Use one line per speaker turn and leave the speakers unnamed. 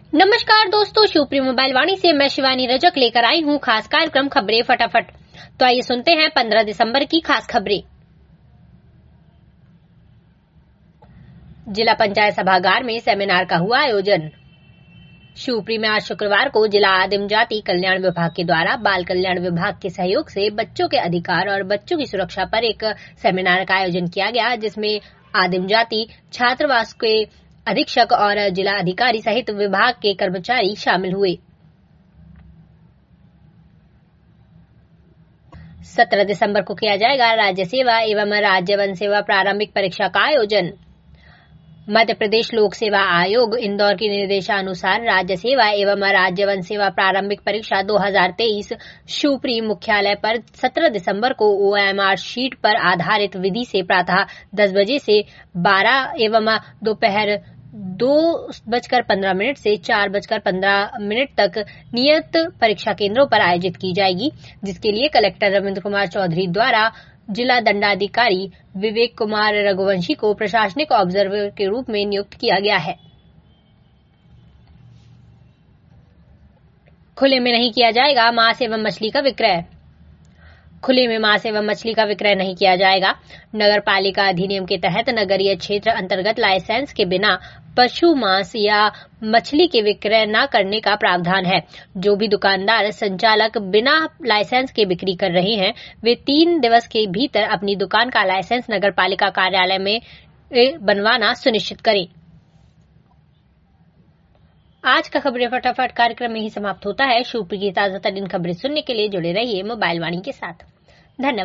नमस्कार दोस्तों, शिवप्री मोबाइल वाणी से मैं शिवानी रजक लेकर आई हूँ खास कार्यक्रम खबरें फटाफट। तो आइए सुनते हैं 15 दिसंबर की खास खबरें। जिला पंचायत सभागार में सेमिनार का हुआ आयोजन। शिवप्री में आज शुक्रवार को जिला आदिम जाति कल्याण विभाग के द्वारा बाल कल्याण विभाग के सहयोग से बच्चों के अधिकार और बच्चों की सुरक्षा पर एक सेमिनार का आयोजन किया गया, जिसमें आदिम जाति छात्रावास के अधीक्षक और जिला अधिकारी सहित विभाग के कर्मचारी शामिल हुए। 17 दिसंबर को किया जाएगा राज्य सेवा एवं राज्य वन सेवा प्रारंभिक परीक्षा का आयोजन। मध्य प्रदेश लोक सेवा आयोग इंदौर के निर्देशानुसार राज्य सेवा एवं राज्य वन सेवा प्रारंभिक परीक्षा 2023 शिवप्री मुख्यालय पर 17 दिसंबर को OMR शीट पर आधारित विधि से प्रातः 10 बजे से 12 एवं दोपहर 2:15 से 4:15 तक नियत परीक्षा केंद्रों पर आयोजित की जाएगी, जिसके लिए कलेक्टर रविंद्र कुमार चौधरी द्वारा जिला दंडाधिकारी विवेक कुमार रघुवंशी को प्रशासनिक ऑब्जर्वर के रूप में नियुक्त किया गया है। खुले में नहीं किया जाएगा मांस एवं मछली का विक्रय। खुले में मांस एवं मछली का विक्रय नहीं किया जाएगा। नगर पालिका अधिनियम के तहत नगरीय क्षेत्र अंतर्गत लाइसेंस के बिना पशु मांस या मछली के विक्रय न करने का प्रावधान है। जो भी दुकानदार संचालक बिना लाइसेंस के बिक्री कर रहे हैं, वे 3 दिवस के भीतर अपनी दुकान का लाइसेंस नगर पालिका कार्यालय में बनवाना सुनिश्चित करें। आज का खबरें फटाफट कार्यक्रम में ही समाप्त होता है। शिवप्री की ताजा तरीन खबरें सुनने के लिए जुड़े रहिए मोबाइल वाणी के साथ। धन्यवाद।